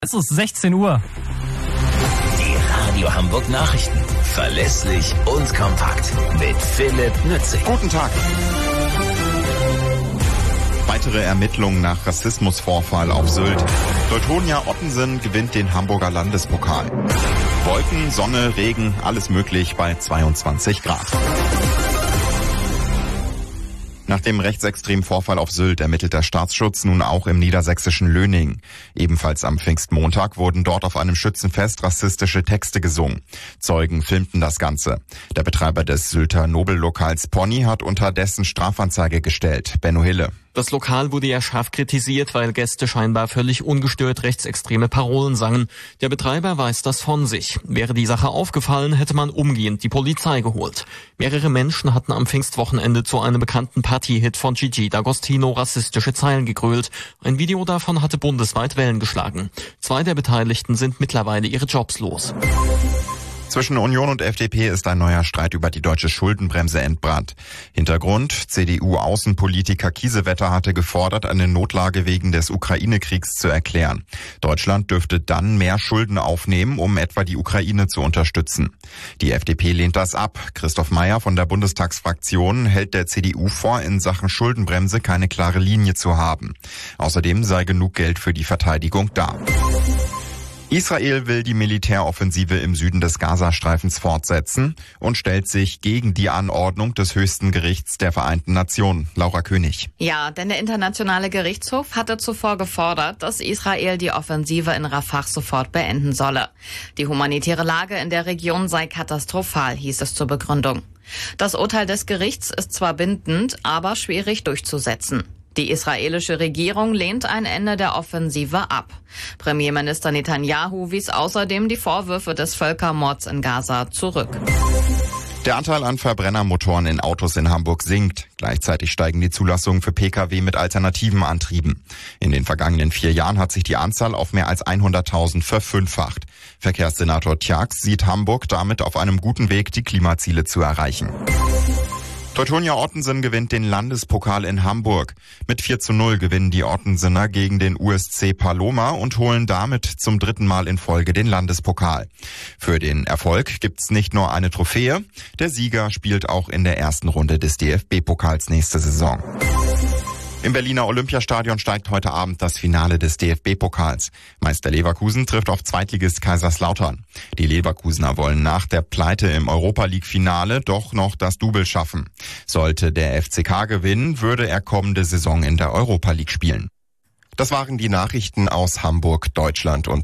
Es ist 16 Uhr. Die Radio Hamburg Nachrichten. Verlässlich und kompakt. Mit Philipp Nützig. Guten Tag. Weitere Ermittlungen nach Rassismusvorfall auf Sylt. Teutonia Ottensen gewinnt den Hamburger Landespokal. Wolken, Sonne, Regen, alles möglich bei 22 Grad. Nach dem rechtsextremen Vorfall auf Sylt ermittelt der Staatsschutz nun auch im niedersächsischen Löning. Ebenfalls am Pfingstmontag wurden dort auf einem Schützenfest rassistische Texte gesungen. Zeugen filmten das Ganze. Der Betreiber des Sylter Nobellokals Pony hat unterdessen Strafanzeige gestellt. Benno Hille. Das Lokal wurde ja scharf kritisiert, weil Gäste scheinbar völlig ungestört rechtsextreme Parolen sangen. Der Betreiber weiß das von sich. Wäre die Sache aufgefallen, hätte man umgehend die Polizei geholt. Mehrere Menschen hatten am Pfingstwochenende zu einem bekannten Partyhit von Gigi D'Agostino rassistische Zeilen gegrölt. Ein Video davon hatte bundesweit Wellen geschlagen. 2 der Beteiligten sind mittlerweile ihre Jobs los. Zwischen Union und FDP ist ein neuer Streit über die deutsche Schuldenbremse entbrannt. Hintergrund: CDU-Außenpolitiker Kiesewetter hatte gefordert, eine Notlage wegen des Ukraine-Kriegs zu erklären. Deutschland dürfte dann mehr Schulden aufnehmen, um etwa die Ukraine zu unterstützen. Die FDP lehnt das ab. Christoph Mayer von der Bundestagsfraktion hält der CDU vor, in Sachen Schuldenbremse keine klare Linie zu haben. Außerdem sei genug Geld für die Verteidigung da. Israel will die Militäroffensive im Süden des Gazastreifens fortsetzen und stellt sich gegen die Anordnung des höchsten Gerichts der Vereinten Nationen. Laura König. Ja, denn der Internationale Gerichtshof hatte zuvor gefordert, dass Israel die Offensive in Rafah sofort beenden solle. Die humanitäre Lage in der Region sei katastrophal, hieß es zur Begründung. Das Urteil des Gerichts ist zwar bindend, aber schwierig durchzusetzen. Die israelische Regierung lehnt ein Ende der Offensive ab. Premierminister Netanyahu wies außerdem die Vorwürfe des Völkermords in Gaza zurück. Der Anteil an Verbrennermotoren in Autos in Hamburg sinkt. Gleichzeitig steigen die Zulassungen für Pkw mit alternativen Antrieben. In den vergangenen 4 Jahren hat sich die Anzahl auf mehr als 100.000 verfünffacht. Verkehrssenator Tjax sieht Hamburg damit auf einem guten Weg, die Klimaziele zu erreichen. Teutonia Ottensen gewinnt den Landespokal in Hamburg. Mit 4:0 gewinnen die Ottensener gegen den USC Paloma und holen damit zum 3. Mal in Folge den Landespokal. Für den Erfolg gibt's nicht nur eine Trophäe, der Sieger spielt auch in der ersten Runde des DFB-Pokals nächste Saison. Im Berliner Olympiastadion steigt heute Abend das Finale des DFB-Pokals. Meister Leverkusen trifft auf Zweitligist Kaiserslautern. Die Leverkusener wollen nach der Pleite im Europa-League-Finale doch noch das Double schaffen. Sollte der FCK gewinnen, würde er kommende Saison in der Europa-League spielen. Das waren die Nachrichten aus Hamburg, Deutschland und